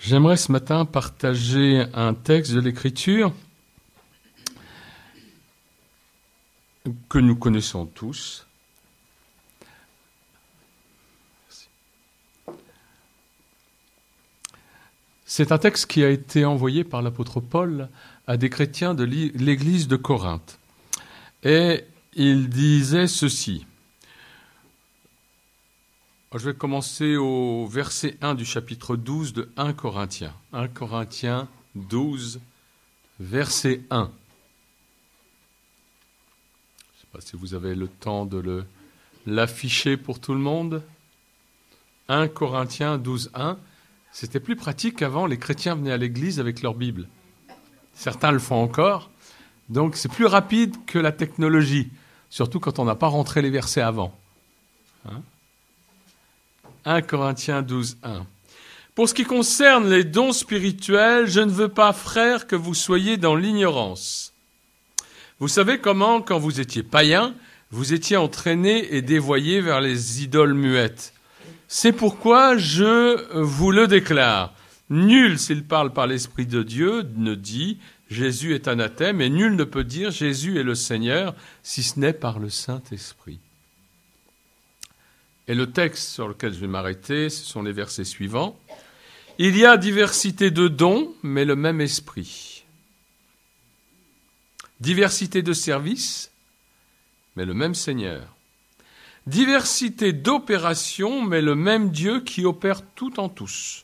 J'aimerais ce matin partager un texte de l'Écriture que nous connaissons tous. C'est un texte qui a été envoyé par l'apôtre Paul à des chrétiens de l'église de Corinthe. Et il disait ceci. Je vais commencer au verset 1 du chapitre 12 de 1 Corinthiens. 1 Corinthiens 12, verset 1. Je ne sais pas si vous avez le temps de l'afficher pour tout le monde. 1 Corinthiens 12, 1. C'était plus pratique qu'avant, les chrétiens venaient à l'église avec leur Bible. Certains le font encore. Donc c'est plus rapide que la technologie, surtout quand on n'a pas rentré les versets avant. 1 Corinthiens 12, 1. Pour ce qui concerne les dons spirituels, je ne veux pas, frères, que vous soyez dans l'ignorance. Vous savez comment, quand vous étiez païens, vous étiez entraînés et dévoyés vers les idoles muettes. C'est pourquoi je vous le déclare. Nul, s'il parle par l'Esprit de Dieu, ne dit « Jésus est anathème » et nul ne peut dire « Jésus est le Seigneur » si ce n'est par le Saint-Esprit. Et le texte sur lequel je vais m'arrêter, ce sont les versets suivants. Il y a diversité de dons, mais le même esprit. Diversité de services, mais le même Seigneur. Diversité d'opérations, mais le même Dieu qui opère tout en tous.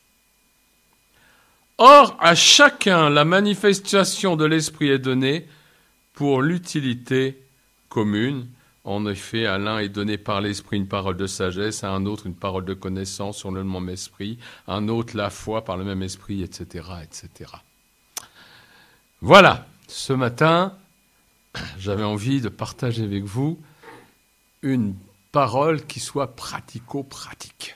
Or, à chacun, la manifestation de l'esprit est donnée pour l'utilité commune. En effet, à l'un est donné par l'Esprit une parole de sagesse, à un autre une parole de connaissance sur le même esprit, à un autre la foi par le même esprit, etc., etc. Voilà, ce matin, j'avais envie de partager avec vous une parole qui soit pratico-pratique.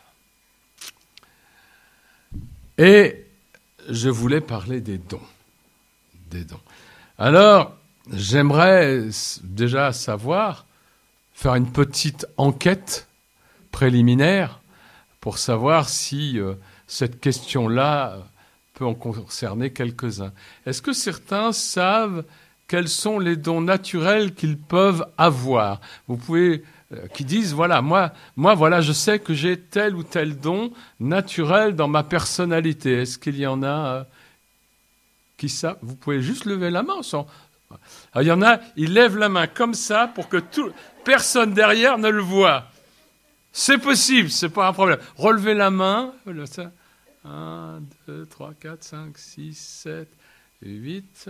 Et je voulais parler des dons. Des dons. Alors, j'aimerais déjà savoir, faire une petite enquête préliminaire pour savoir si cette question-là peut en concerner quelques-uns. Est-ce que certains savent quels sont les dons naturels qu'ils peuvent avoir ? Vous pouvez, qui disent, voilà, moi, voilà, je sais que j'ai tel ou tel don naturel dans ma personnalité. Est-ce qu'il y en a qui savent ? Vous pouvez juste lever la main. Alors, il y en a, ils lèvent la main comme ça pour que personne derrière ne le voit. C'est possible, c'est pas un problème. Relevez la main. 1, 2, 3, 4, 5, 6, 7, 8.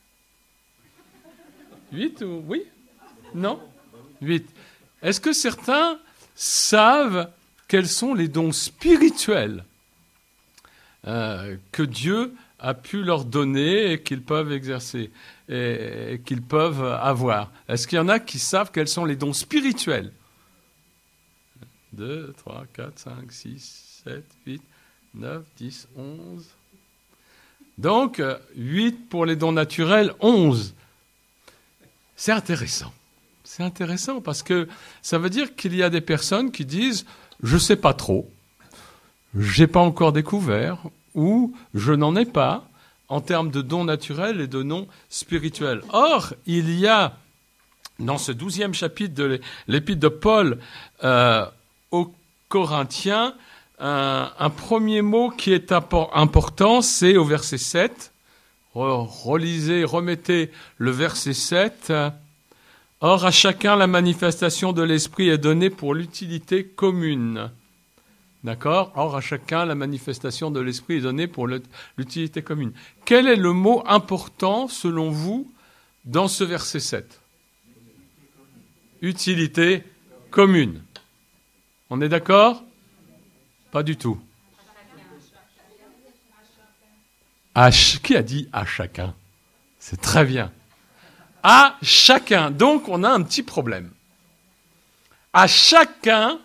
8 ou oui ? Non ? 8. Est-ce que certains savent quels sont les dons spirituels que Dieu a pu leur donner et qu'ils peuvent exercer et qu'ils peuvent avoir? Est-ce qu'il y en a qui savent quels sont les dons spirituels ? 2, 3, 4, 5, 6, 7, 8, 9, 10, 11. Donc, 8 pour les dons naturels, 11. C'est intéressant. C'est intéressant parce que ça veut dire qu'il y a des personnes qui disent « je ne sais pas trop, je n'ai pas encore découvert » ou « je n'en ai pas » en termes de dons naturels et de dons spirituels. Or, il y a, dans ce 12e chapitre de l'épître de Paul aux Corinthiens, un premier mot qui est important, c'est au verset 7. Relisez, remettez le verset 7. Or, à chacun, la manifestation de l'esprit est donnée pour l'utilité commune. D'accord ? Or, à chacun, la manifestation de l'esprit est donnée pour l'utilité commune. Quel est le mot important, selon vous, dans ce verset 7 ? Utilité commune. On est d'accord ? Pas du tout. Qui a dit à chacun ? C'est très bien. À chacun. Donc, on a un petit problème. À chacun,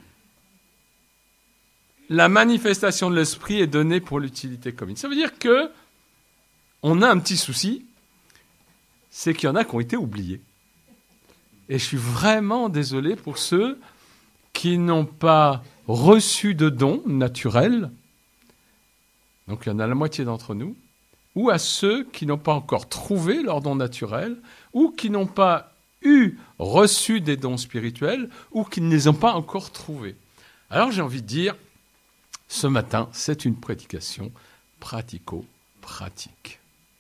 la manifestation de l'esprit est donnée pour l'utilité commune. Ça veut dire que on a un petit souci, c'est qu'il y en a qui ont été oubliés. Et je suis vraiment désolé pour ceux qui n'ont pas reçu de dons naturels donc il y en a la moitié d'entre nous, ou à ceux qui n'ont pas encore trouvé leur don naturel, ou qui n'ont pas reçu des dons spirituels, ou qui ne les ont pas encore trouvés. Alors j'ai envie de dire, ce matin, c'est une prédication pratico-pratique.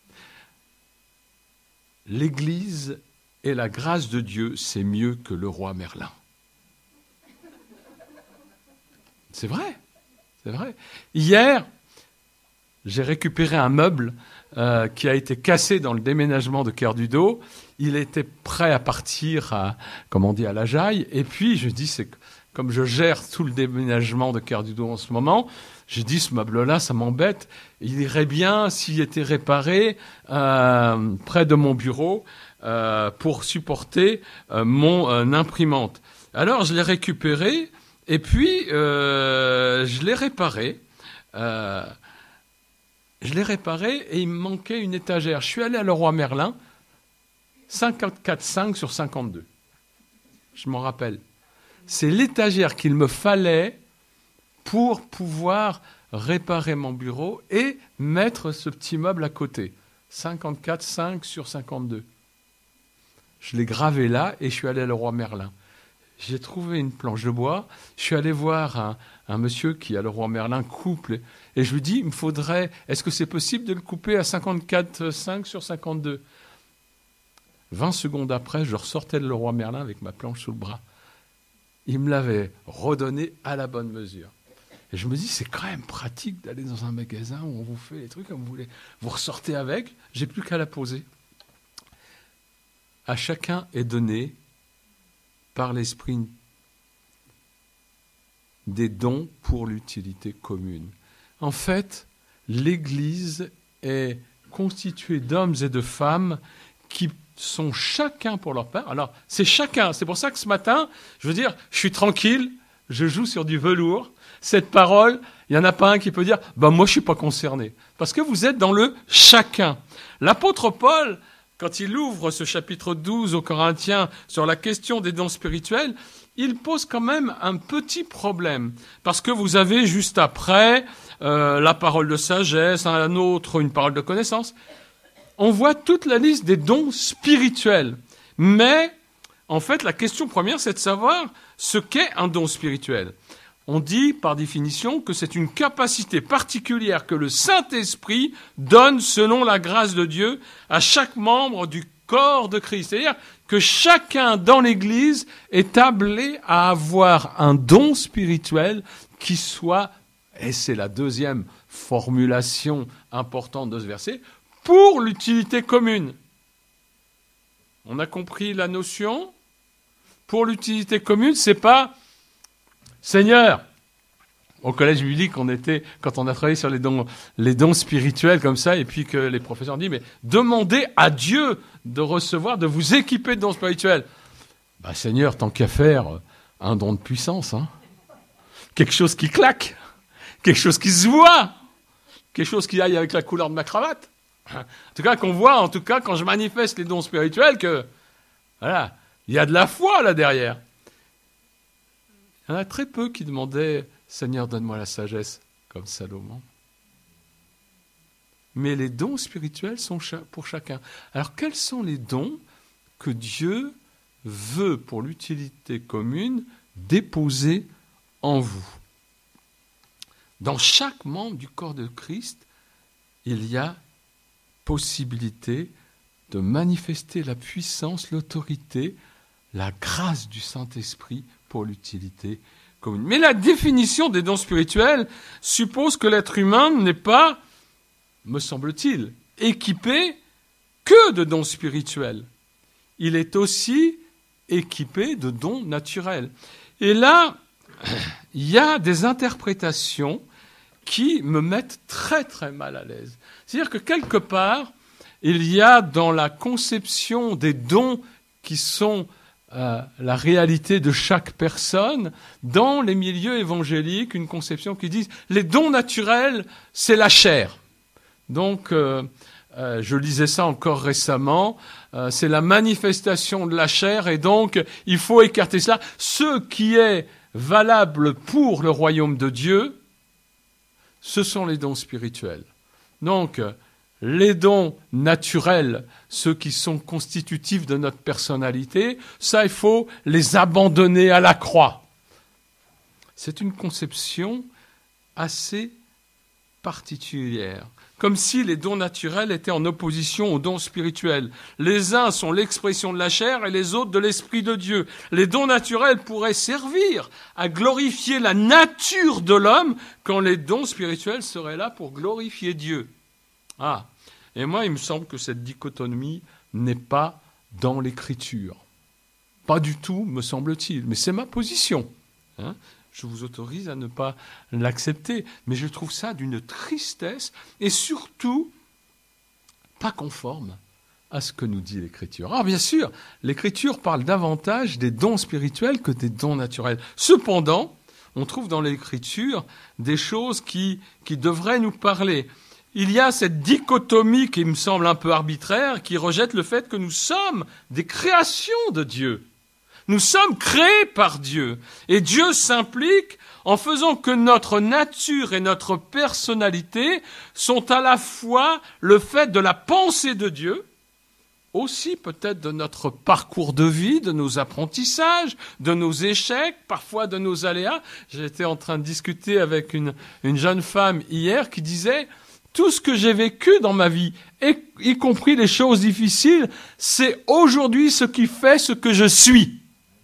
L'Église et la grâce de Dieu, c'est mieux que le roi Merlin. C'est vrai, c'est vrai. Hier, j'ai récupéré un meuble qui a été cassé dans le déménagement de Kerdudo. Il était prêt à partir à la Jaille. Et puis, je dis, comme je gère tout le déménagement de Kerdudo en ce moment, j'ai dit, ce meuble-là, ça m'embête. Il irait bien s'il était réparé près de mon bureau pour supporter mon imprimante. Alors, je l'ai récupéré et puis je l'ai réparé. Et il me manquait une étagère. Je suis allé à Leroy Merlin, 54,5 sur 52. Je m'en rappelle. C'est l'étagère qu'il me fallait pour pouvoir réparer mon bureau et mettre ce petit meuble à côté. 54,5 sur 52. Je l'ai gravé là et je suis allé à Leroy Merlin. J'ai trouvé une planche de bois. Je suis allé voir un monsieur qui, à Leroy Merlin, coupe. Et je lui dis, il me faudrait... Est-ce que c'est possible de le couper à 54,5 sur 52 ? 20 secondes après, je ressortais de Leroy Merlin avec ma planche sous le bras. Il me l'avait redonné à la bonne mesure. Et je me dis, c'est quand même pratique d'aller dans un magasin où on vous fait les trucs comme vous voulez. Vous ressortez avec, j'ai plus qu'à la poser. À chacun est donné, par l'Esprit, des dons pour l'utilité commune. En fait, l'Église est constituée d'hommes et de femmes qui sont chacun pour leur part. Alors, c'est chacun. C'est pour ça que ce matin, je veux dire, je suis tranquille, je joue sur du velours. Cette parole, il n'y en a pas un qui peut dire « moi, je ne suis pas concerné ». Parce que vous êtes dans le chacun. L'apôtre Paul, quand il ouvre ce chapitre 12 aux Corinthiens sur la question des dons spirituels, il pose quand même un petit problème. Parce que vous avez juste après la parole de sagesse, un autre, une parole de connaissance. On voit toute la liste des dons spirituels. Mais, en fait, la question première, c'est de savoir ce qu'est un don spirituel. On dit, par définition, que c'est une capacité particulière que le Saint-Esprit donne selon la grâce de Dieu à chaque membre du corps de Christ. C'est-à-dire que chacun dans l'Église est appelé à avoir un don spirituel qui soit, et c'est la deuxième formulation importante de ce verset, pour l'utilité commune. On a compris la notion ? Pour l'utilité commune, c'est pas Seigneur, au collège biblique, quand on a travaillé sur les dons spirituels comme ça, et puis que les professeurs ont dit, mais demandez à Dieu de recevoir, de vous équiper de dons spirituels. Seigneur, tant qu'à faire, un don de puissance, hein. Quelque chose qui claque, quelque chose qui se voit, quelque chose qui aille avec la couleur de ma cravate. En tout cas, qu'on voit, quand je manifeste les dons spirituels, que, voilà, il y a de la foi là derrière. Il y en a très peu qui demandaient « Seigneur, donne-moi la sagesse », comme Salomon. Mais les dons spirituels sont pour chacun. Alors, quels sont les dons que Dieu veut, pour l'utilité commune, déposer en vous ? Dans chaque membre du corps de Christ, il y a possibilité de manifester la puissance, l'autorité, la grâce du Saint-Esprit pour l'utilité commune. Mais la définition des dons spirituels suppose que l'être humain n'est pas, me semble-t-il, équipé que de dons spirituels. Il est aussi équipé de dons naturels. Et là, il y a des interprétations qui me mettent très très mal à l'aise. C'est-à-dire que quelque part, il y a dans la conception des dons qui sont la réalité de chaque personne, dans les milieux évangéliques, une conception qui dit les dons naturels, c'est la chair. Donc, je lisais ça encore récemment, c'est la manifestation de la chair et donc il faut écarter cela. Ce qui est valable pour le royaume de Dieu, ce sont les dons spirituels. Donc, les dons naturels, ceux qui sont constitutifs de notre personnalité, ça, il faut les abandonner à la croix. C'est une conception assez particulière, comme si les dons naturels étaient en opposition aux dons spirituels. Les uns sont l'expression de la chair et les autres de l'Esprit de Dieu. Les dons naturels pourraient servir à glorifier la nature de l'homme, quand les dons spirituels seraient là pour glorifier Dieu. Ah, et moi, il me semble que cette dichotomie n'est pas dans l'Écriture. Pas du tout, me semble-t-il, mais c'est ma position. Je vous autorise à ne pas l'accepter, mais je trouve ça d'une tristesse et surtout pas conforme à ce que nous dit l'Écriture. Alors bien sûr, l'Écriture parle davantage des dons spirituels que des dons naturels. Cependant, on trouve dans l'Écriture des choses qui devraient nous parler. Il y a cette dichotomie qui me semble un peu arbitraire, qui rejette le fait que nous sommes des créations de Dieu. Nous sommes créés par Dieu. Et Dieu s'implique en faisant que notre nature et notre personnalité sont à la fois le fait de la pensée de Dieu, aussi peut-être de notre parcours de vie, de nos apprentissages, de nos échecs, parfois de nos aléas. J'étais en train de discuter avec une jeune femme hier qui disait « Tout ce que j'ai vécu dans ma vie, y compris les choses difficiles, c'est aujourd'hui ce qui fait ce que je suis. »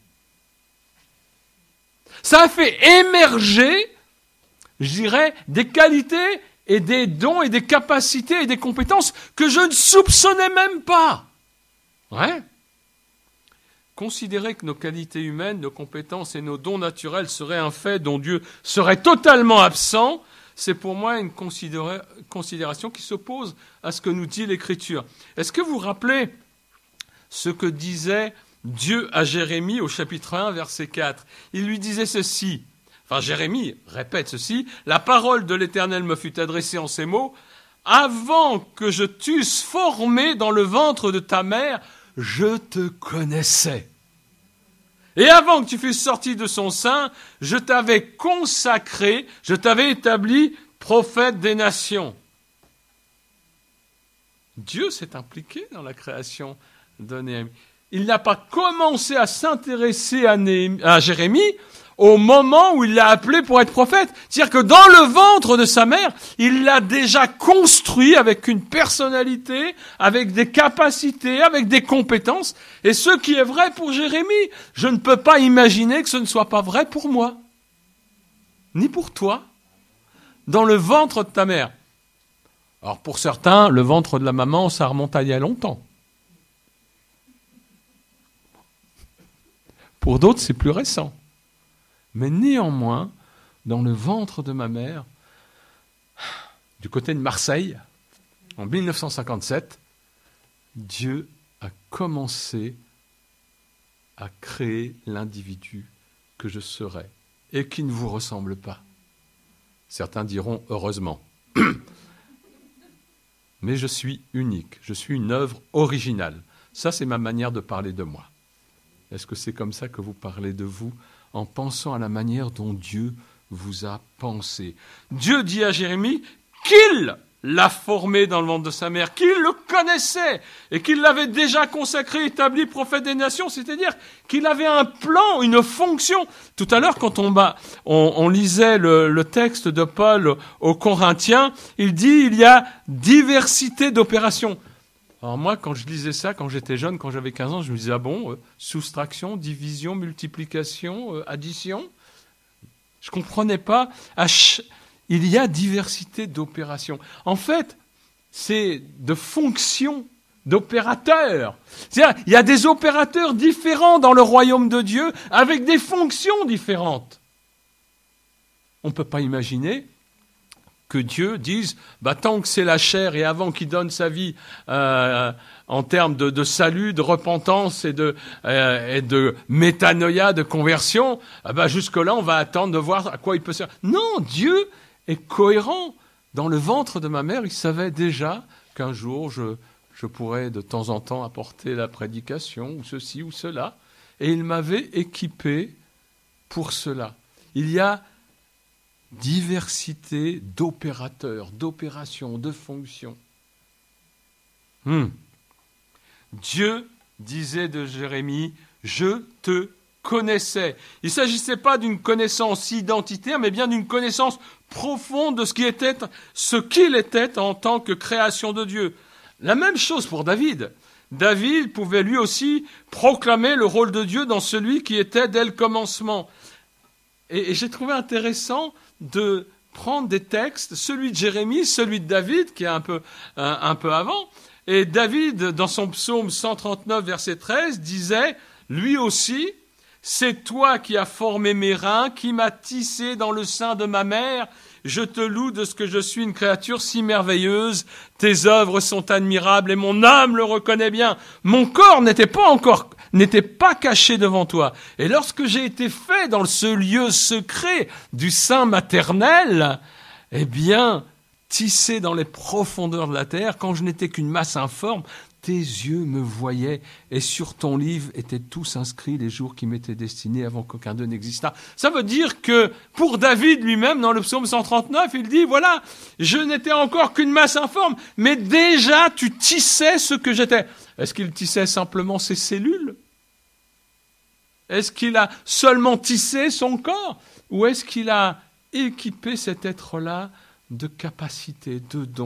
Ça a fait émerger, je dirais, des qualités et des dons et des capacités et des compétences que je ne soupçonnais même pas. Ouais. Considérer que nos qualités humaines, nos compétences et nos dons naturels seraient un fait dont Dieu serait totalement absent, c'est pour moi une considération qui s'oppose à ce que nous dit l'Écriture. Est-ce que vous vous rappelez ce que disait Dieu à Jérémie au chapitre 1, verset 4 ? Il lui disait ceci, Jérémie répète ceci, « La parole de l'Éternel me fut adressée en ces mots, « Avant que je t'eusse formé dans le ventre de ta mère, je te connaissais. Et avant que tu fusses sorti de son sein, je t'avais consacré, je t'avais établi prophète des nations. » Dieu s'est impliqué dans la création de Néhémie. Il n'a pas commencé à s'intéresser à Jérémie au moment où il l'a appelé pour être prophète. C'est-à-dire que dans le ventre de sa mère, il l'a déjà construit avec une personnalité, avec des capacités, avec des compétences. Et ce qui est vrai pour Jérémie, je ne peux pas imaginer que ce ne soit pas vrai pour moi, ni pour toi, dans le ventre de ta mère. Alors pour certains, le ventre de la maman, ça remonte à il y a longtemps. Pour d'autres, c'est plus récent. Mais néanmoins, dans le ventre de ma mère, du côté de Marseille, en 1957, Dieu a commencé à créer l'individu que je serai et qui ne vous ressemble pas. Certains diront heureusement. Mais je suis unique, je suis une œuvre originale. Ça, c'est ma manière de parler de moi. Est-ce que c'est comme ça que vous parlez de vous, en pensant à la manière dont Dieu vous a pensé? Dieu dit à Jérémie qu'il l'a formé dans le ventre de sa mère, qu'il le connaissait et qu'il l'avait déjà consacré, établi prophète des nations, c'est-à-dire qu'il avait un plan, une fonction. Tout à l'heure, quand on lisait le texte de Paul aux Corinthiens, il dit il y a diversité d'opérations. Alors moi, quand je lisais ça, quand j'étais jeune, quand j'avais 15 ans, je me disais, soustraction, division, multiplication, addition. Je ne comprenais pas. Il y a diversité d'opérations. En fait, c'est de fonctions, d'opérateurs. C'est-à-dire, il y a des opérateurs différents dans le royaume de Dieu, avec des fonctions différentes. On ne peut pas imaginer que Dieu dise, tant que c'est la chair et avant qu'il donne sa vie en termes de salut, de repentance et de métanoïa, de conversion, jusque-là, on va attendre de voir à quoi il peut servir. Non, Dieu est cohérent. Dans le ventre de ma mère, il savait déjà qu'un jour, je pourrais de temps en temps apporter la prédication, ou ceci ou cela, et il m'avait équipé pour cela. Il y a diversité d'opérateurs, d'opérations, de fonctions. Dieu disait de Jérémie, « Je te connaissais ». Il ne s'agissait pas d'une connaissance identitaire, mais bien d'une connaissance profonde de ce qu'il était en tant que création de Dieu. La même chose pour David. David pouvait lui aussi proclamer le rôle de Dieu dans celui qui était dès le commencement. Et j'ai trouvé intéressant de prendre des textes, celui de Jérémie, celui de David, qui est un peu avant. Et David, dans son psaume 139, verset 13, disait, lui aussi, « C'est toi qui as formé mes reins, qui m'as tissé dans le sein de ma mère. Je te loue de ce que je suis une créature si merveilleuse. Tes œuvres sont admirables et mon âme le reconnaît bien. Mon corps n'était pas caché devant toi. Et lorsque j'ai été fait dans ce lieu secret du sein maternel, eh bien, tissé dans les profondeurs de la terre, quand je n'étais qu'une masse informe, tes yeux me voyaient et sur ton livre étaient tous inscrits les jours qui m'étaient destinés avant qu'aucun d'eux n'existât. Ça veut dire que pour David lui-même, dans le psaume 139, il dit, voilà, je n'étais encore qu'une masse informe, mais déjà tu tissais ce que j'étais. Est-ce qu'il tissait simplement ses cellules ? Est-ce qu'il a seulement tissé son corps ? Ou est-ce qu'il a équipé cet être-là de capacités, de dons ?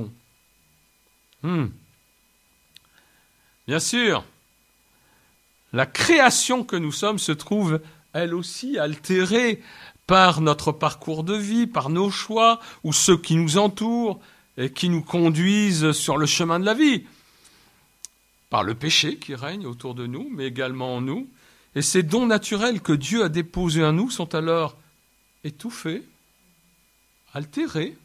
Bien sûr, la création que nous sommes se trouve, elle aussi, altérée par notre parcours de vie, par nos choix, ou ceux qui nous entourent et qui nous conduisent sur le chemin de la vie, par le péché qui règne autour de nous, mais également en nous. Et ces dons naturels que Dieu a déposés en nous sont alors étouffés, altérés,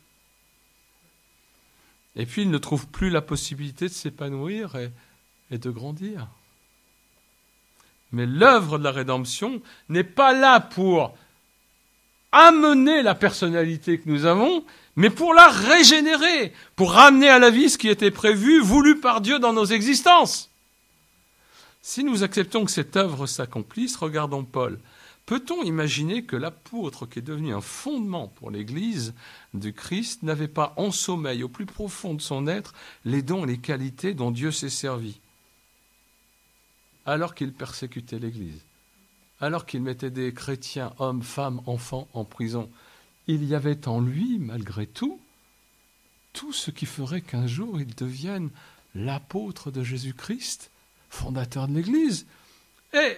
et puis ils ne trouvent plus la possibilité de s'épanouir et de grandir. Mais l'œuvre de la rédemption n'est pas là pour amener la personnalité que nous avons, mais pour la régénérer, pour ramener à la vie ce qui était prévu, voulu par Dieu dans nos existences. Si nous acceptons que cette œuvre s'accomplisse, regardons Paul. Peut-on imaginer que l'apôtre qui est devenu un fondement pour l'Église du Christ n'avait pas en sommeil, au plus profond de son être, les dons et les qualités dont Dieu s'est servi ? Alors qu'il persécutait l'Église, alors qu'il mettait des chrétiens, hommes, femmes, enfants, en prison, il y avait en lui, malgré tout ce qui ferait qu'un jour il devienne l'apôtre de Jésus-Christ, fondateur de l'Église. Et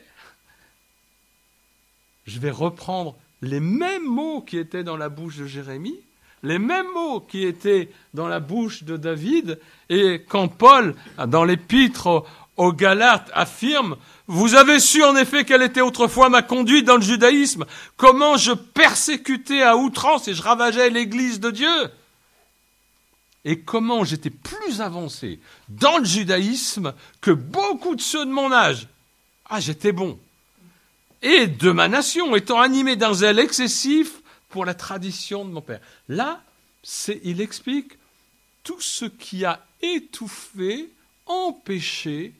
je vais reprendre les mêmes mots qui étaient dans la bouche de Jérémie, les mêmes mots qui étaient dans la bouche de David, et quand Paul, dans l'épître aux Galates, affirme « Vous avez su en effet quelle était autrefois ma conduite dans le judaïsme, comment je persécutais à outrance et je ravageais l'Église de Dieu, et comment j'étais plus avancé dans le judaïsme que beaucoup de ceux de mon âge. Ah, j'étais bon. Et de ma nation, étant animé d'un zèle excessif pour la tradition de mon père. » Là, il explique tout ce qui a étouffé, empêché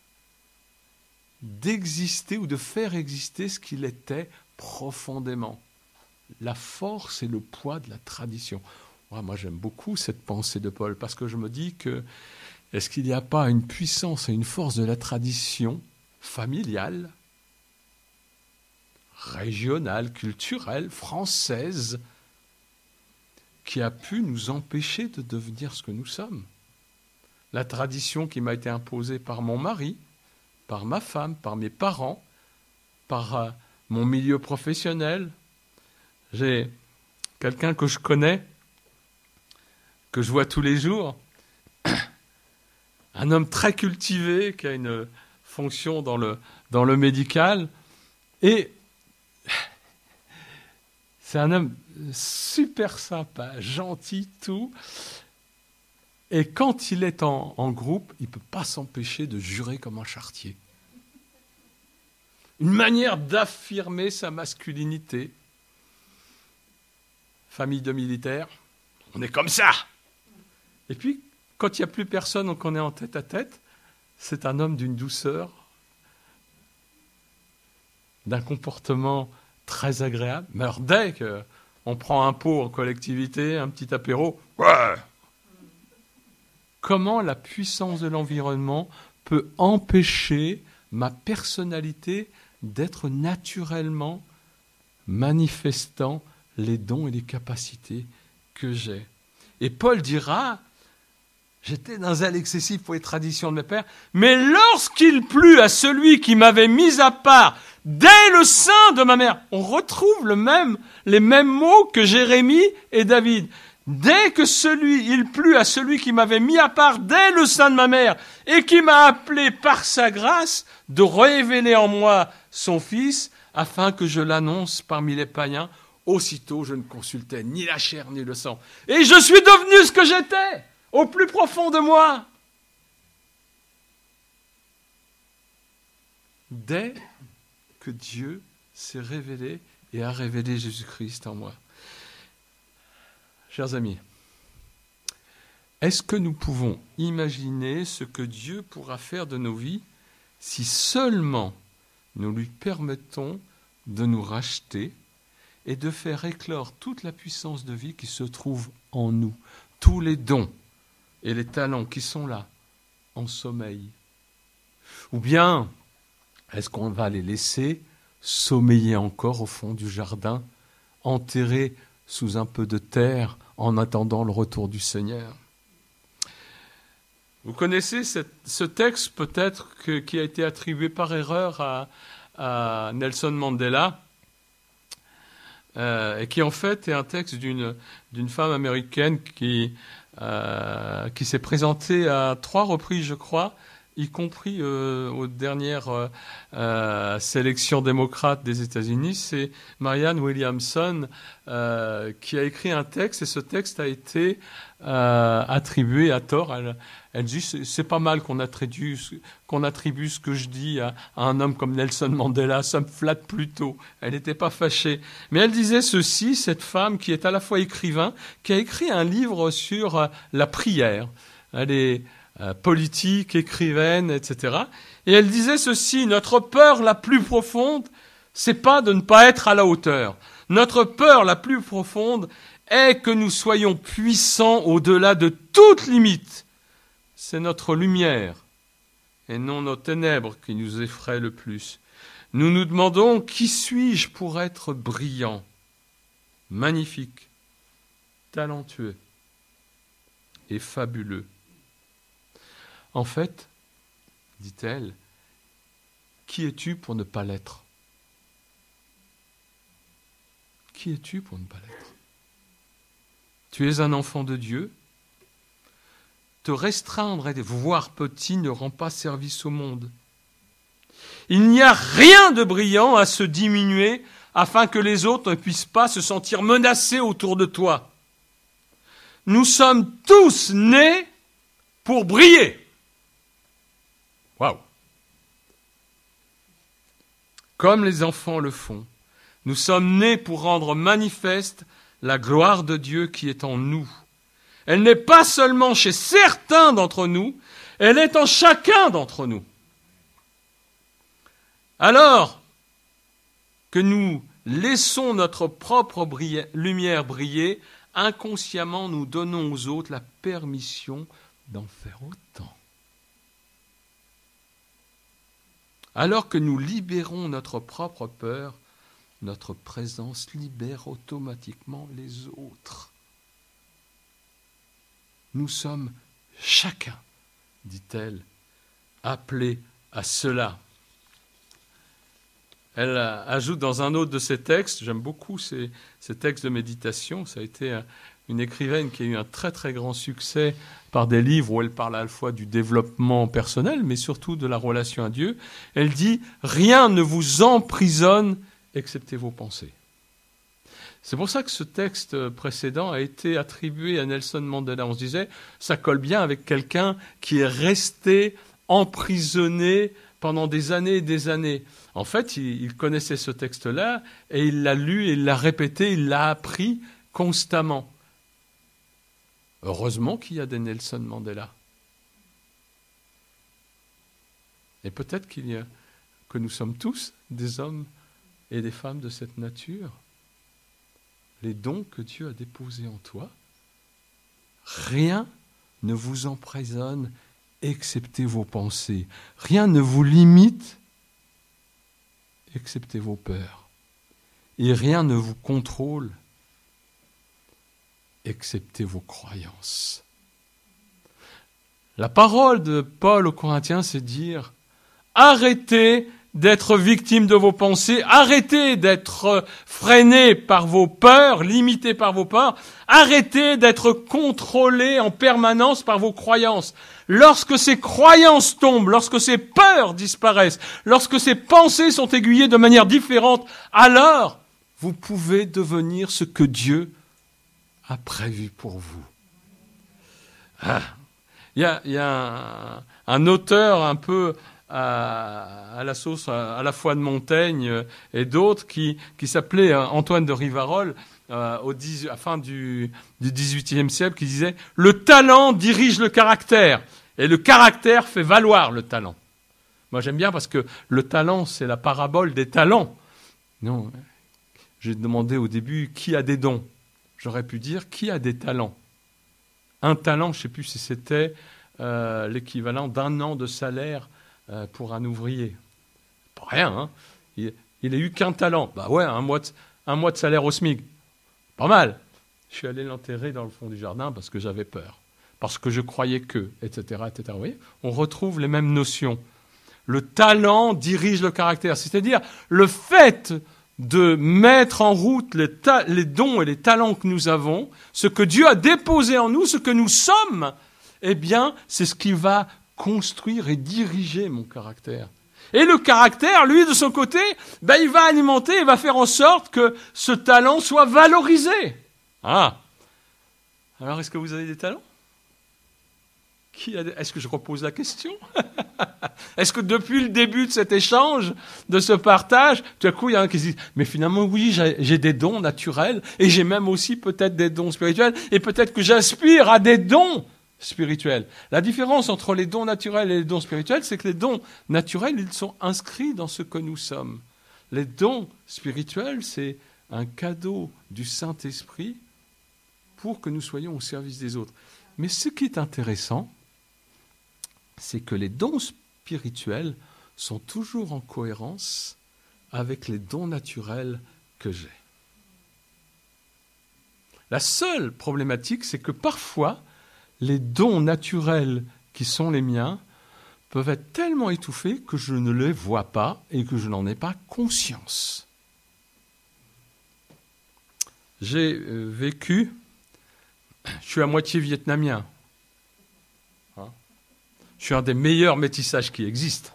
d'exister ou de faire exister ce qu'il était profondément. La force et le poids de la tradition. Moi, j'aime beaucoup cette pensée de Paul, parce que je me dis que est-ce qu'il n'y a pas une puissance et une force de la tradition familiale, régionale, culturelle, française, qui a pu nous empêcher de devenir ce que nous sommes. La tradition qui m'a été imposée par mon mari, par ma femme, par mes parents, par mon milieu professionnel. J'ai quelqu'un que je connais, que je vois tous les jours, un homme très cultivé qui a une fonction dans le médical, et c'est un homme super sympa, gentil, tout. Et quand il est en groupe, il ne peut pas s'empêcher de jurer comme un charretier. Une manière d'affirmer sa masculinité. Famille de militaires, on est comme ça. Et puis, quand il n'y a plus personne, qu'on est en tête à tête, c'est un homme d'une douceur, d'un comportement très agréable. Mais alors dès On prend un pot en collectivité, un petit apéro. Ouais. Comment la puissance de l'environnement peut empêcher ma personnalité d'être naturellement manifestant les dons et les capacités que j'ai. Et Paul dira, j'étais d'un zèle excessif pour les traditions de mes pères, mais lorsqu'il plut à celui qui m'avait mis à part dès le sein de ma mère, on retrouve les mêmes mots que Jérémie et David. Dès que il plut à celui qui m'avait mis à part dès le sein de ma mère et qui m'a appelé par sa grâce de révéler en moi son Fils afin que je l'annonce parmi les païens, aussitôt je ne consultais ni la chair ni le sang. Et je suis devenu ce que j'étais, au plus profond de moi. Dès que Dieu s'est révélé et a révélé Jésus-Christ en moi. Chers amis, est-ce que nous pouvons imaginer ce que Dieu pourra faire de nos vies si seulement nous lui permettons de nous racheter et de faire éclore toute la puissance de vie qui se trouve en nous, tous les dons et les talents qui sont là, en sommeil? Ou bien, est-ce qu'on va les laisser sommeiller encore au fond du jardin, enterrés sous un peu de terre en attendant le retour du Seigneur? Vous connaissez ce texte peut-être qui a été attribué par erreur à Nelson Mandela, et qui en fait est un texte d'une femme américaine qui s'est présentée à 3 reprises, je crois, y compris aux dernières sélections démocrates des États-Unis. C'est Marianne Williamson qui a écrit un texte, et ce texte a été attribué à tort. Elle dit c'est pas mal qu'on attribue ce que je dis à un homme comme Nelson Mandela, ça me flatte plutôt. Elle n'était pas fâchée. Mais elle disait ceci, cette femme qui est à la fois écrivain, qui a écrit un livre sur la prière. Elle est politique, écrivaine, etc. Et elle disait ceci, notre peur la plus profonde, c'est pas de ne pas être à la hauteur. Notre peur la plus profonde est que nous soyons puissants au-delà de toute limite. C'est notre lumière et non nos ténèbres qui nous effraient le plus. Nous nous demandons, qui suis-je pour être brillant, magnifique, talentueux et fabuleux? En fait, dit-elle, qui es-tu pour ne pas l'être? Qui es-tu pour ne pas l'être? Tu es un enfant de Dieu. Te restreindre et voir petit ne rend pas service au monde. Il n'y a rien de brillant à se diminuer afin que les autres ne puissent pas se sentir menacés autour de toi. Nous sommes tous nés pour briller. Waouh! Comme les enfants le font, nous sommes nés pour rendre manifeste la gloire de Dieu qui est en nous. Elle n'est pas seulement chez certains d'entre nous, elle est en chacun d'entre nous. Alors que nous laissons notre propre lumière briller, inconsciemment nous donnons aux autres la permission d'en faire autant. Alors que nous libérons notre propre peur, notre présence libère automatiquement les autres. Nous sommes chacun, dit-elle, appelés à cela. Elle ajoute dans un autre de ses textes, j'aime beaucoup ces textes de méditation, ça a été une écrivaine qui a eu un très très grand succès par des livres où elle parle à la fois du développement personnel, mais surtout de la relation à Dieu. Elle dit « Rien ne vous emprisonne excepté vos pensées ». C'est pour ça que ce texte précédent a été attribué à Nelson Mandela. On se disait, ça colle bien avec quelqu'un qui est resté emprisonné pendant des années et des années. En fait, il connaissait ce texte-là et il l'a lu, et il l'a répété, il l'a appris constamment. Heureusement qu'il y a des Nelson Mandela. Et peut-être que nous sommes tous des hommes et des femmes de cette nature. les dons que Dieu a déposés en toi. Rien ne vous emprisonne excepté vos pensées. Rien ne vous limite excepté vos peurs. Et rien ne vous contrôle excepté vos croyances. La parole de Paul aux Corinthiens, c'est dire « Arrêtez d'être victime de vos pensées, arrêtez d'être freiné par vos peurs, limité par vos peurs, arrêtez d'être contrôlé en permanence par vos croyances. Lorsque ces croyances tombent, lorsque ces peurs disparaissent, lorsque ces pensées sont aiguillées de manière différente, alors vous pouvez devenir ce que Dieu a prévu pour vous. » Il y a un auteur un peu à la sauce à la fois de Montaigne et d'autres qui s'appelait Antoine de Rivarol à la fin du XVIIIe siècle, qui disait « Le talent dirige le caractère et le caractère fait valoir le talent ». Moi j'aime bien parce que le talent c'est la parabole des talents. Non, j'ai demandé au début qui a des dons. J'aurais pu dire qui a des talents. Un talent, je ne sais plus si c'était l'équivalent d'1 an de salaire pour un ouvrier. Pas rien, hein. Il n'a eu qu'un talent. Bah ouais, un mois de salaire au SMIC. Pas mal. Je suis allé l'enterrer dans le fond du jardin parce que j'avais peur. Parce que je croyais que, etc., etc. Vous voyez, on retrouve les mêmes notions. Le talent dirige le caractère. C'est-à-dire le fait de mettre en route les dons et les talents que nous avons, ce que Dieu a déposé en nous, ce que nous sommes, eh bien, c'est ce qui va construire et diriger mon caractère. Et le caractère, lui, de son côté, il va alimenter, il va faire en sorte que ce talent soit valorisé. Ah. Alors, est-ce que vous avez des talents ? Est-ce que je repose la question ? Est-ce que depuis le début de cet échange, de ce partage, tout à coup, il y en a qui se disent « Mais finalement, oui, j'ai des dons naturels et j'ai même aussi peut-être des dons spirituels et peut-être que j'aspire à des dons spirituels. » La différence entre les dons naturels et les dons spirituels, c'est que les dons naturels, ils sont inscrits dans ce que nous sommes. Les dons spirituels, c'est un cadeau du Saint-Esprit pour que nous soyons au service des autres. Mais ce qui est intéressant, c'est que les dons spirituels sont toujours en cohérence avec les dons naturels que j'ai. La seule problématique, c'est que parfois, les dons naturels qui sont les miens peuvent être tellement étouffés que je ne les vois pas et que je n'en ai pas conscience. J'ai vécu, je suis à moitié vietnamien. Je suis un des meilleurs métissages qui existent.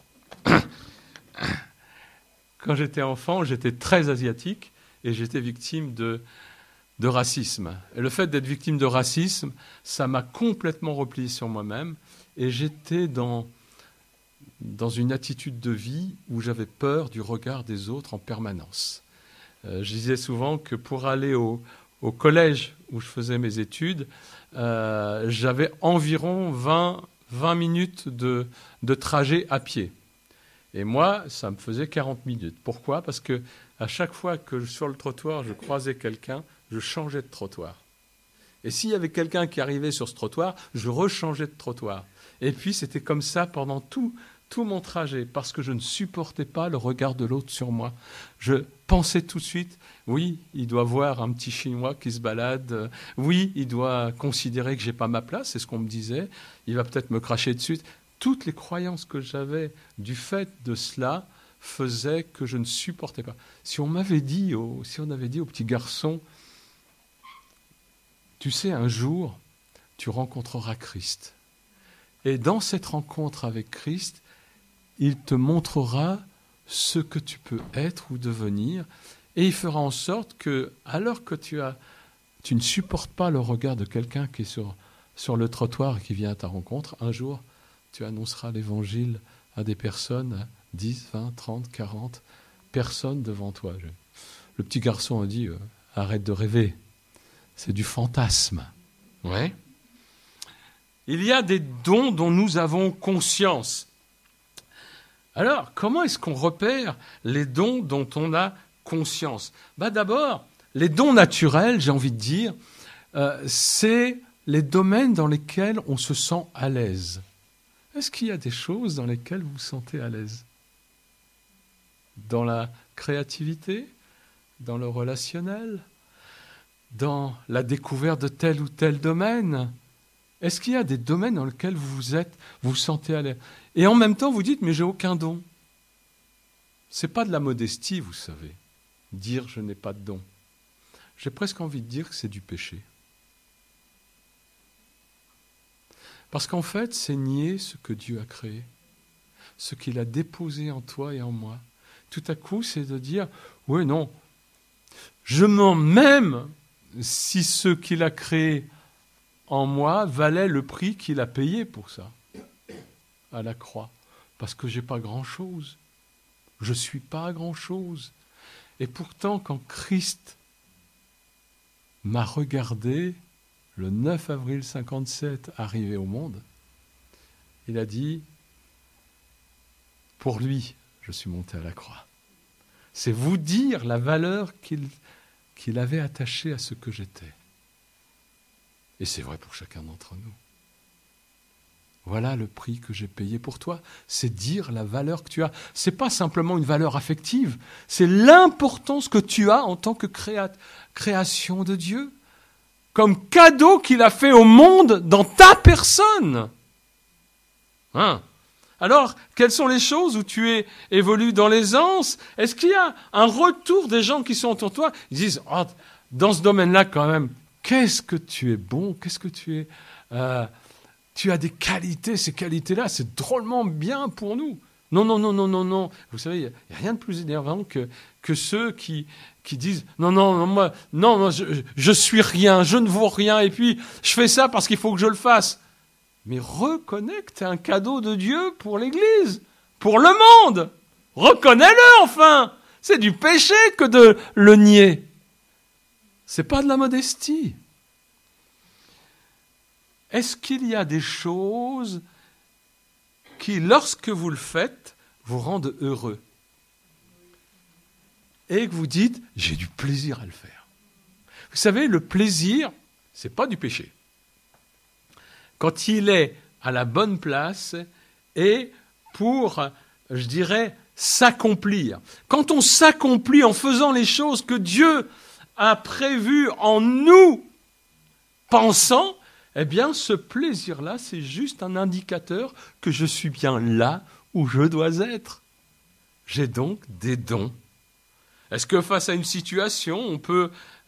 Quand j'étais enfant, j'étais très asiatique et j'étais victime de racisme. Et le fait d'être victime de racisme, ça m'a complètement replié sur moi-même et j'étais dans une attitude de vie où j'avais peur du regard des autres en permanence. Je disais souvent que pour aller au collège où je faisais mes études, j'avais environ 20 minutes de trajet à pied. Et moi, ça me faisait 40 minutes. Pourquoi ? Parce que à chaque fois que sur le trottoir, je croisais quelqu'un, je changeais de trottoir. Et s'il y avait quelqu'un qui arrivait sur ce trottoir, je rechangeais de trottoir. Et puis, c'était comme ça pendant tout mon trajet, parce que je ne supportais pas le regard de l'autre sur moi. Je pensais tout de suite, oui, il doit voir un petit Chinois qui se balade, oui, il doit considérer que je n'ai pas ma place, c'est ce qu'on me disait, il va peut-être me cracher dessus. Toutes les croyances que j'avais du fait de cela faisaient que je ne supportais pas. Si on avait dit au petit garçon, tu sais, un jour, tu rencontreras Christ. Et dans cette rencontre avec Christ, il te montrera ce que tu peux être ou devenir, et il fera en sorte que, alors que tu ne supportes pas le regard de quelqu'un qui est sur le trottoir et qui vient à ta rencontre, un jour, tu annonceras l'évangile à des personnes, 10, 20, 30, 40 personnes devant toi. Le petit garçon a dit, arrête de rêver, c'est du fantasme. Ouais. Il y a des dons dont nous avons conscience. Alors, comment est-ce qu'on repère les dons dont on a conscience ? D'abord, les dons naturels, j'ai envie de dire, c'est les domaines dans lesquels on se sent à l'aise. Est-ce qu'il y a des choses dans lesquelles vous vous sentez à l'aise? Dans la créativité, dans le relationnel, dans la découverte de tel ou tel domaine? Est-ce qu'il y a des domaines dans lesquels vous vous sentez à l'aise? Et en même temps, vous dites, mais j'ai aucun don. C'est pas de la modestie, vous savez, dire je n'ai pas de don. J'ai presque envie de dire que c'est du péché. Parce qu'en fait, c'est nier ce que Dieu a créé, ce qu'il a déposé en toi et en moi. Tout à coup, c'est de dire, oui, non, je mens même si ce qu'il a créé en moi valait le prix qu'il a payé pour ça, à la croix. Parce que je n'ai pas grand-chose. Je ne suis pas grand-chose. Et pourtant, quand Christ m'a regardé, le 9 avril 57, arrivé au monde, il a dit, pour lui, je suis monté à la croix. C'est vous dire la valeur qu'il avait attachée à ce que j'étais. Et c'est vrai pour chacun d'entre nous. Voilà le prix que j'ai payé pour toi. C'est dire la valeur que tu as. Ce n'est pas simplement une valeur affective, c'est l'importance que tu as en tant que création de Dieu, comme cadeau qu'il a fait au monde dans ta personne. Alors, quelles sont les choses où tu évolues dans l'aisance? Est-ce qu'il y a un retour des gens qui sont autour de toi? Ils disent, dans ce domaine-là quand même, qu'est-ce que tu es bon, qu'est-ce que tu es... tu as des qualités, ces qualités-là, c'est drôlement bien pour nous. Non. Vous savez, il n'y a rien de plus énervant que ceux qui disent moi, je suis rien, je ne vaux rien, et puis je fais ça parce qu'il faut que je le fasse. Mais reconnais que tu es un cadeau de Dieu pour l'Église, pour le monde. Reconnais-le enfin. C'est du péché que de le nier. C'est pas de la modestie. Est-ce qu'il y a des choses qui, lorsque vous le faites, vous rendent heureux? Et que vous dites, j'ai du plaisir à le faire. Vous savez, le plaisir, c'est pas du péché. Quand il est à la bonne place et pour, je dirais, s'accomplir. Quand on s'accomplit en faisant les choses que Dieu a prévues en nous pensant, eh bien, ce plaisir-là, c'est juste un indicateur que je suis bien là où je dois être. J'ai donc des dons. Est-ce que face à une situation, on peut,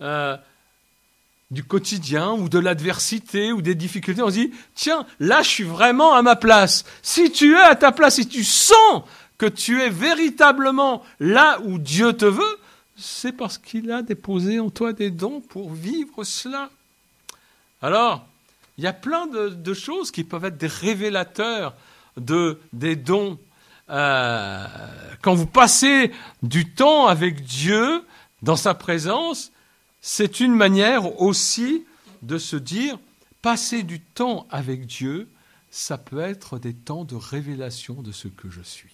du quotidien ou de l'adversité ou des difficultés, on se dit, tiens, là, je suis vraiment à ma place. Si tu es à ta place, si tu sens que tu es véritablement là où Dieu te veut, c'est parce qu'il a déposé en toi des dons pour vivre cela. Alors, il y a plein de choses qui peuvent être des révélateurs des dons. Quand vous passez du temps avec Dieu, dans sa présence, c'est une manière aussi de se dire, passer du temps avec Dieu, ça peut être des temps de révélation de ce que je suis.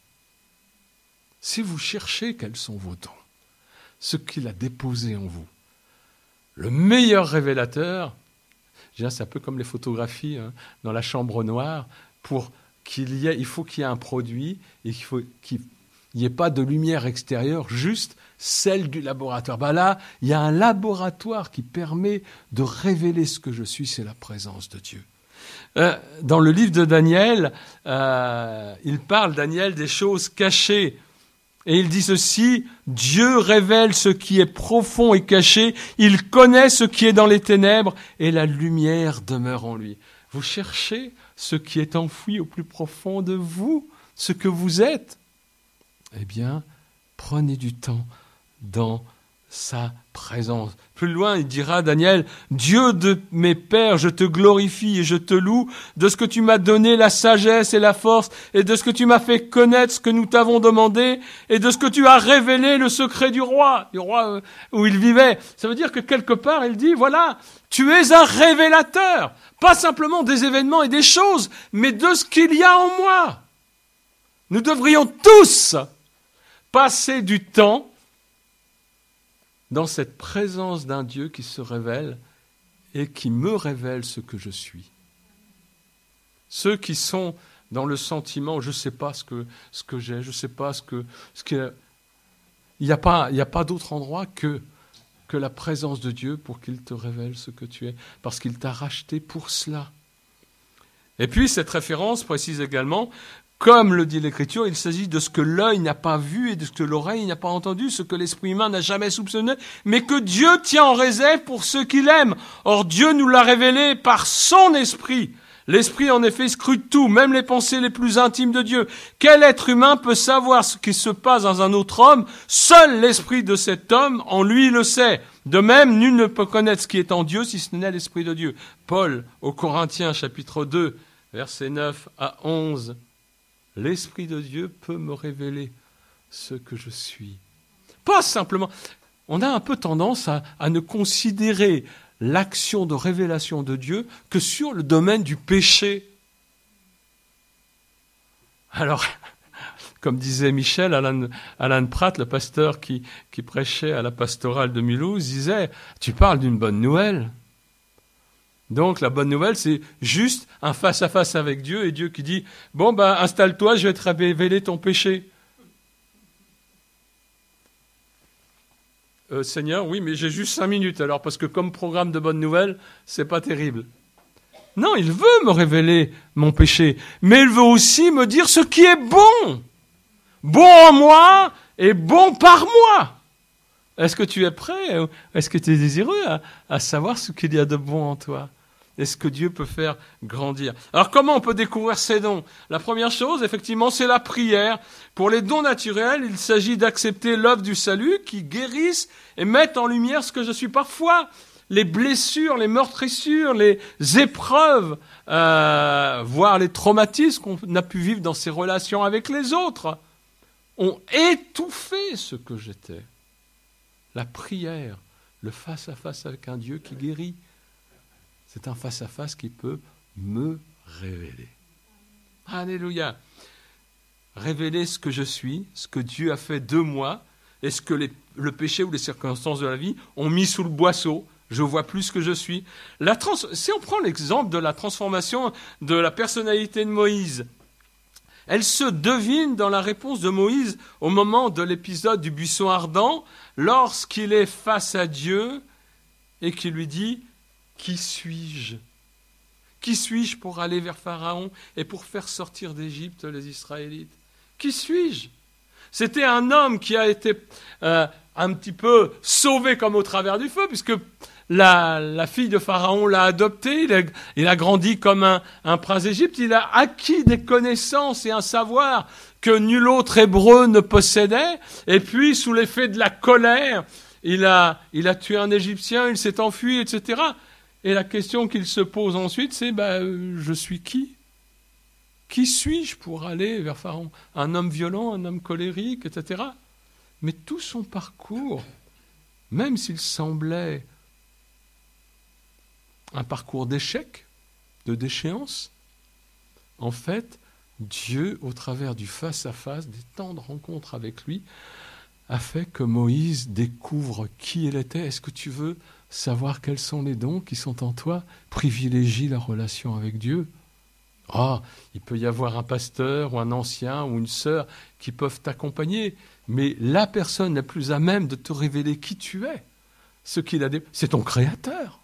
Si vous cherchez quels sont vos dons, ce qu'il a déposé en vous, le meilleur révélateur, c'est un peu comme les photographies dans la chambre noire, il faut qu'il y ait un produit et qu'il n'y ait pas de lumière extérieure, juste celle du laboratoire. Là, il y a un laboratoire qui permet de révéler ce que je suis, c'est la présence de Dieu. Dans le livre de Daniel, il parle, Daniel, des choses cachées. Et il dit ceci, Dieu révèle ce qui est profond et caché, il connaît ce qui est dans les ténèbres et la lumière demeure en lui. Vous cherchez ce qui est enfoui au plus profond de vous, ce que vous êtes. Eh bien, prenez du temps dans sa présence. Plus loin, il dira, Daniel, Dieu de mes pères, je te glorifie et je te loue de ce que tu m'as donné la sagesse et la force et de ce que tu m'as fait connaître ce que nous t'avons demandé et de ce que tu as révélé le secret du roi où il vivait. Ça veut dire que quelque part, il dit, voilà, tu es un révélateur, pas simplement des événements et des choses, mais de ce qu'il y a en moi. Nous devrions tous passer du temps dans cette présence d'un Dieu qui se révèle et qui me révèle ce que je suis. Ceux qui sont dans le sentiment, je ne sais pas ce que j'ai, je ne sais pas ce qu'il n'y a pas d'autre endroit que la présence de Dieu pour qu'il te révèle ce que tu es, parce qu'il t'a racheté pour cela. Et puis cette référence précise également, comme le dit l'Écriture, il s'agit de ce que l'œil n'a pas vu et de ce que l'oreille n'a pas entendu, ce que l'esprit humain n'a jamais soupçonné, mais que Dieu tient en réserve pour ceux qui l'aiment. Or Dieu nous l'a révélé par son esprit. L'esprit, en effet, scrute tout, même les pensées les plus intimes de Dieu. Quel être humain peut savoir ce qui se passe dans un autre homme? Seul l'esprit de cet homme, en lui, le sait. De même, nul ne peut connaître ce qui est en Dieu si ce n'est l'esprit de Dieu. Paul, aux Corinthiens, chapitre 2, versets 9 à 11. L'esprit de Dieu peut me révéler ce que je suis. Pas simplement. On a un peu tendance à ne considérer l'action de révélation de Dieu que sur le domaine du péché. Alors, comme disait Michel, Alan Pratt, le pasteur qui prêchait à la pastorale de Mulhouse, disait « Tu parles d'une bonne nouvelle ». Donc la bonne nouvelle, c'est juste un face-à-face avec Dieu et Dieu qui dit « Bon, installe-toi, je vais te révéler ton péché ». Seigneur, oui, mais j'ai juste 5 minutes alors, parce que comme programme de bonne nouvelle, c'est pas terrible. Non, il veut me révéler mon péché, mais il veut aussi me dire ce qui est bon. Bon en moi et bon par moi. Est-ce que tu es prêt? Est-ce que tu es désireux à savoir ce qu'il y a de bon en toi? Est-ce que Dieu peut faire grandir? Alors comment on peut découvrir ces dons? La première chose, effectivement, c'est la prière. Pour les dons naturels, il s'agit d'accepter l'œuvre du salut qui guérisse et met en lumière ce que je suis. Parfois, les blessures, les meurtrissures, les épreuves, voire les traumatismes qu'on a pu vivre dans ses relations avec les autres, ont étouffé ce que j'étais. La prière, le face-à-face avec un Dieu qui guérit, c'est un face-à-face qui peut me révéler. Alléluia. Révéler ce que je suis, ce que Dieu a fait de moi, et ce que le péché ou les circonstances de la vie ont mis sous le boisseau. Je vois plus ce que je suis. Si on prend l'exemple de la transformation de la personnalité de Moïse, elle se devine dans la réponse de Moïse au moment de l'épisode du buisson ardent, lorsqu'il est face à Dieu et qu'il lui dit « Qui suis-je ? Qui suis-je pour aller vers Pharaon et pour faire sortir d'Égypte les Israélites ? Qui suis-je » C'était un homme qui a été un petit peu sauvé comme au travers du feu, puisque la fille de Pharaon l'a adopté, il a grandi comme un prince d'Égypte, il a acquis des connaissances et un savoir que nul autre hébreu ne possédait, et puis sous l'effet de la colère, il a tué un Égyptien, il s'est enfui, etc. Et la question qu'il se pose ensuite, c'est je suis qui ? Qui suis-je pour aller vers Pharaon ? Un homme violent, un homme colérique, etc. Mais tout son parcours, même s'il semblait un parcours d'échec, de déchéance, en fait, Dieu, au travers du face-à-face, des temps de rencontres avec lui, a fait que Moïse découvre qui il était. Est-ce que tu veux savoir quels sont les dons qui sont en toi? Privilégie la relation avec Dieu. Il peut y avoir un pasteur ou un ancien ou une sœur qui peuvent t'accompagner, mais la personne la plus à même de te révéler qui tu es, c'est ton Créateur.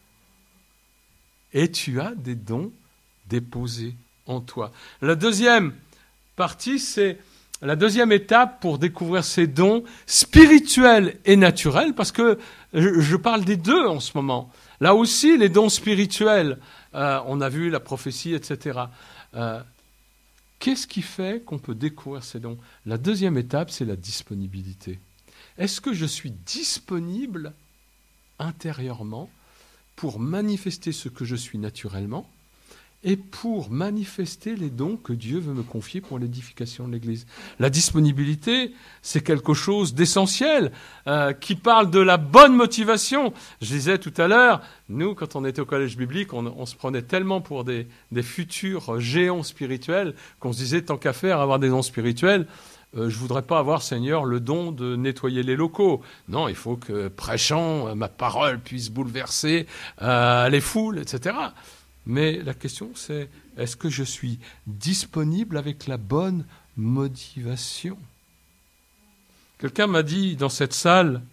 Et tu as des dons déposés en toi. La deuxième partie, c'est la deuxième étape pour découvrir ces dons spirituels et naturels, parce que je parle des deux en ce moment. Là aussi, les dons spirituels, on a vu la prophétie, etc. Qu'est-ce qui fait qu'on peut découvrir ces dons? La deuxième étape, c'est la disponibilité. Est-ce que je suis disponible intérieurement pour manifester ce que je suis naturellement et pour manifester les dons que Dieu veut me confier pour l'édification de l'Église? La disponibilité, c'est quelque chose d'essentiel, qui parle de la bonne motivation. Je disais tout à l'heure, nous, quand on était au collège biblique, on se prenait tellement pour des futurs géants spirituels qu'on se disait, tant qu'à faire, avoir des dons spirituels, je ne voudrais pas avoir, Seigneur, le don de nettoyer les locaux. Non, il faut que, prêchant, ma parole puisse bouleverser les foules, etc. Mais la question, c'est, est-ce que je suis disponible avec la bonne motivation? Quelqu'un m'a dit dans cette salle,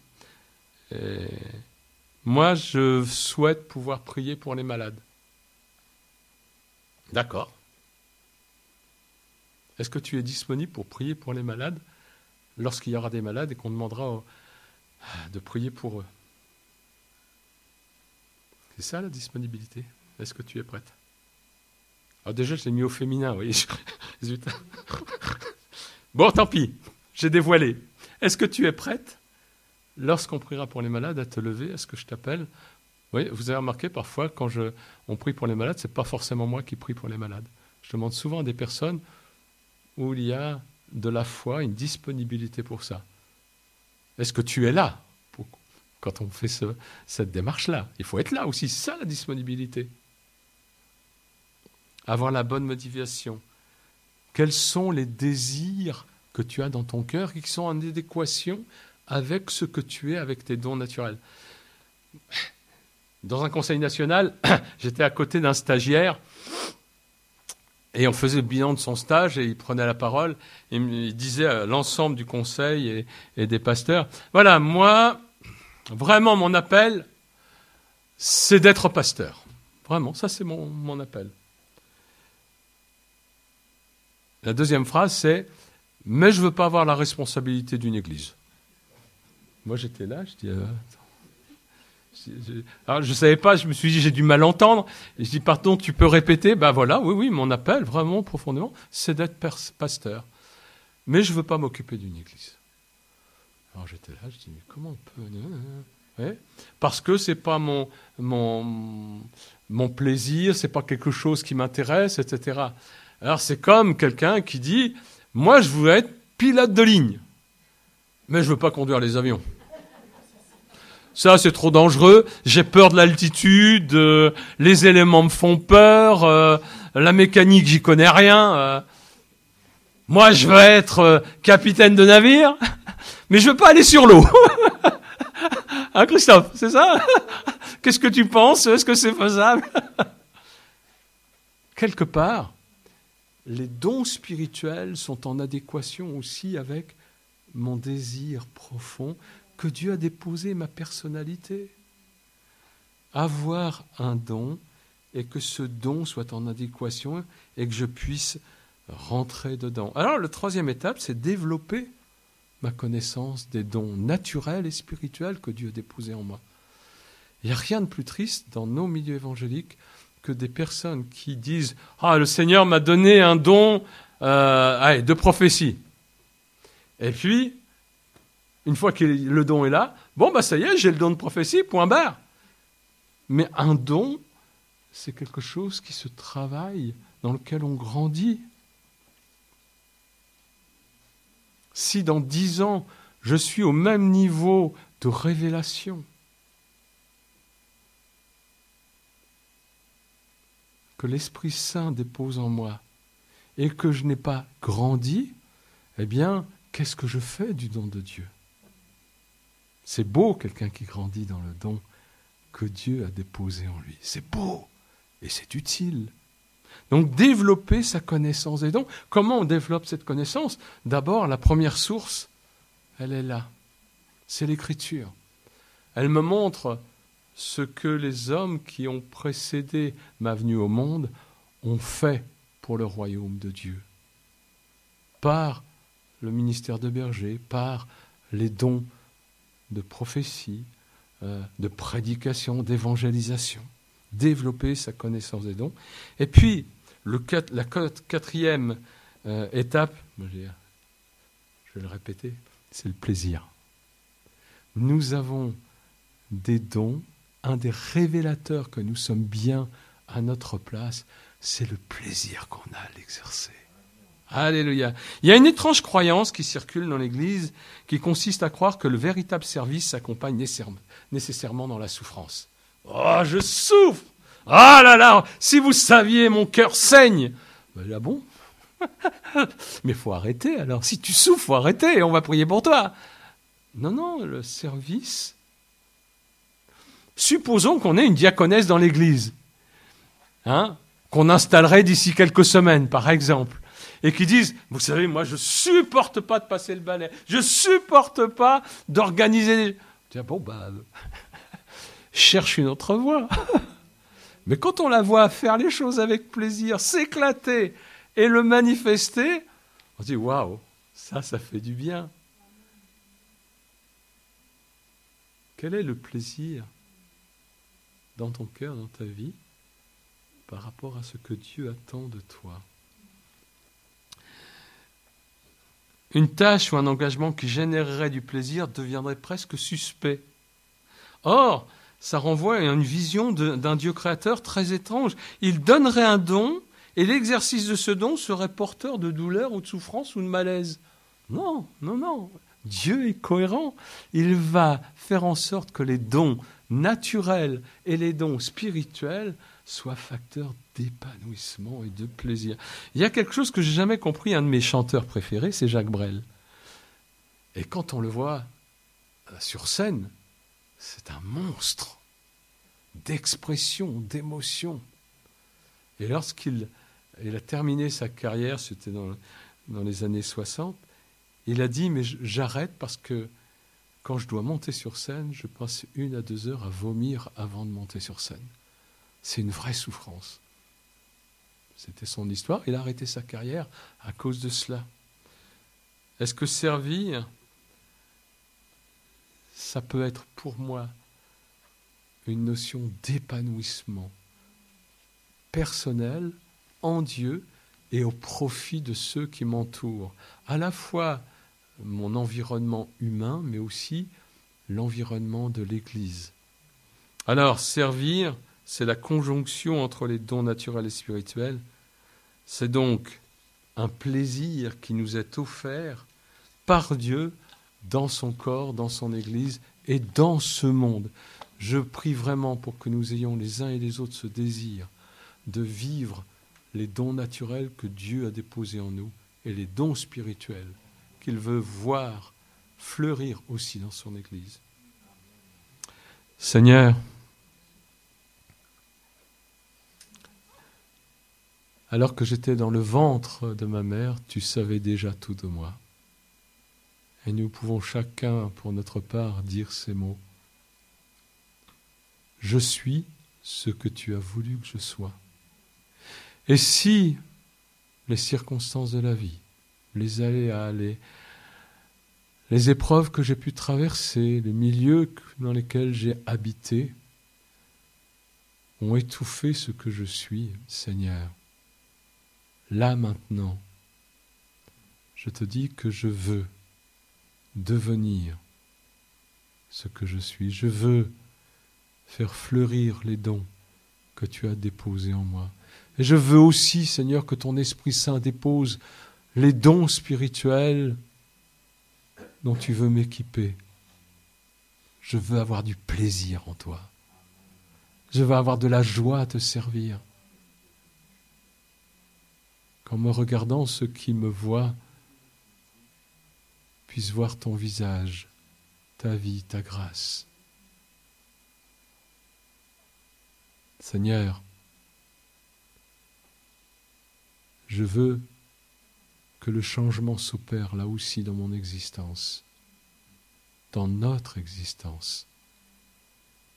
moi, je souhaite pouvoir prier pour les malades. D'accord. Est-ce que tu es disponible pour prier pour les malades lorsqu'il y aura des malades et qu'on demandera de prier pour eux? C'est ça la disponibilité. Est-ce que tu es prête? Alors déjà, je l'ai mis au féminin, vous voyez. Zut. Bon, tant pis, j'ai dévoilé. Est-ce que tu es prête, lorsqu'on priera pour les malades, à te lever? Est-ce que je t'appelle? Oui, vous avez remarqué, parfois, quand on prie pour les malades, ce n'est pas forcément moi qui prie pour les malades. Je demande souvent à des personnes où il y a de la foi, une disponibilité pour ça. Est-ce que tu es là quand on fait cette démarche-là? Il faut être là aussi, c'est ça la disponibilité. Avoir la bonne motivation. Quels sont les désirs que tu as dans ton cœur et qui sont en adéquation avec ce que tu es, avec tes dons naturels? Dans un conseil national, j'étais à côté d'un stagiaire et on faisait le bilan de son stage et il prenait la parole et il disait à l'ensemble du conseil et des pasteurs, voilà, moi, vraiment mon appel, c'est d'être pasteur. Vraiment, ça c'est mon appel. La deuxième phrase, c'est « Mais je ne veux pas avoir la responsabilité d'une église. » Moi, j'étais là, je dis alors, je ne savais pas, je me suis dit, j'ai du mal entendre. Et je dis, pardon, tu peux répéter? Ben voilà, oui, mon appel, vraiment, profondément, c'est d'être pasteur. Mais je ne veux pas m'occuper d'une église. Alors, j'étais là, je dis, mais comment on peut... Ouais. Parce que ce n'est pas mon plaisir, ce n'est pas quelque chose qui m'intéresse, etc. Alors, c'est comme quelqu'un qui dit, moi, je veux être pilote de ligne, mais je ne veux pas conduire les avions. Ça, c'est trop dangereux, j'ai peur de l'altitude, les éléments me font peur, la mécanique, j'y connais rien. Moi, je veux être capitaine de navire, mais je veux pas aller sur l'eau. Hein, Christophe, c'est ça? Qu'est-ce que tu penses? Est-ce que c'est faisable? Quelque part, les dons spirituels sont en adéquation aussi avec mon désir profond que Dieu a déposé, ma personnalité. Avoir un don et que ce don soit en adéquation et que je puisse rentrer dedans. Alors, la troisième étape, c'est développer ma connaissance des dons naturels et spirituels que Dieu a déposés en moi. Il n'y a rien de plus triste dans nos milieux évangéliques que des personnes qui disent « Ah, le Seigneur m'a donné un don de prophétie. » Et puis, une fois que le don est là, bon, ça y est, j'ai le don de prophétie, point barre. Mais un don, c'est quelque chose qui se travaille, dans lequel on grandit. Si dans 10 ans, je suis au même niveau de révélation que l'Esprit Saint dépose en moi et que je n'ai pas grandi, eh bien, qu'est-ce que je fais du don de Dieu? C'est beau, quelqu'un qui grandit dans le don que Dieu a déposé en lui. C'est beau et c'est utile. Donc, développer sa connaissance des dons. Comment on développe cette connaissance? D'abord, la première source, elle est là. C'est l'Écriture. Elle me montre ce que les hommes qui ont précédé ma venue au monde ont fait pour le royaume de Dieu. Par le ministère de berger, par les dons de prophétie, de prédication, d'évangélisation. Développer sa connaissance des dons. Et puis, la quatrième étape, je vais le répéter, c'est le plaisir. Nous avons des dons, un des révélateurs que nous sommes bien à notre place, c'est le plaisir qu'on a à l'exercer. Alléluia. Il y a une étrange croyance qui circule dans l'Église qui consiste à croire que le véritable service s'accompagne nécessairement dans la souffrance. Oh, je souffre! Ah là là! Si vous saviez, mon cœur saigne! Ben là, bon, Mais il faut arrêter alors. Si tu souffres, il faut arrêter et on va prier pour toi. Non, non, le service. Supposons qu'on ait une diaconesse dans l'église, qu'on installerait d'ici quelques semaines, par exemple, et qui disent, vous savez, moi je supporte pas de passer le balai, je supporte pas d'organiser. Tiens, bon, cherche une autre voie. Mais quand on la voit faire les choses avec plaisir, s'éclater et le manifester, on se dit, waouh, ça fait du bien. Quel est le plaisir dans ton cœur, dans ta vie, par rapport à ce que Dieu attend de toi? Une tâche ou un engagement qui générerait du plaisir deviendrait presque suspect. Or, ça renvoie à une vision d'un Dieu créateur très étrange. Il donnerait un don et l'exercice de ce don serait porteur de douleur ou de souffrance ou de malaise. Non, non, non. Dieu est cohérent. Il va faire en sorte que les dons naturels et les dons spirituels soient facteurs d'épanouissement et de plaisir. Il y a quelque chose que j'ai jamais compris, un de mes chanteurs préférés, c'est Jacques Brel. Et quand on le voit sur scène, c'est un monstre d'expression, d'émotion. Et lorsqu'il a terminé sa carrière, c'était dans les années 60, il a dit, mais j'arrête parce que quand je dois monter sur scène, je passe 1 à 2 heures à vomir avant de monter sur scène. C'est une vraie souffrance. C'était son histoire. Il a arrêté sa carrière à cause de cela. Est-ce que servir, ça peut être pour moi une notion d'épanouissement personnel en Dieu et au profit de ceux qui m'entourent, à la fois mon environnement humain, mais aussi l'environnement de l'Église. Alors, servir, c'est la conjonction entre les dons naturels et spirituels. C'est donc un plaisir qui nous est offert par Dieu dans son corps, dans son Église et dans ce monde. Je prie vraiment pour que nous ayons les uns et les autres ce désir de vivre les dons naturels que Dieu a déposés en nous et les dons spirituels qu'il veut voir fleurir aussi dans son Église. Seigneur, alors que j'étais dans le ventre de ma mère, tu savais déjà tout de moi. Et nous pouvons chacun, pour notre part, dire ces mots. Je suis ce que tu as voulu que je sois. Et si les circonstances de la vie, les aléas, les épreuves que j'ai pu traverser, les milieux dans lesquels j'ai habité, ont étouffé ce que je suis, Seigneur, là maintenant, je te dis que je veux devenir ce que je suis. Je veux faire fleurir les dons que tu as déposés en moi. Et je veux aussi, Seigneur, que ton Esprit Saint dépose les dons spirituels dont tu veux m'équiper. Je veux avoir du plaisir en toi. Je veux avoir de la joie à te servir. Qu'en me regardant, ceux qui me voient puissent voir ton visage, ta vie, ta grâce. Seigneur, je veux que le changement s'opère là aussi dans mon existence, dans notre existence,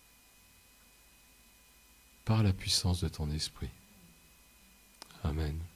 par la puissance de ton esprit. Amen.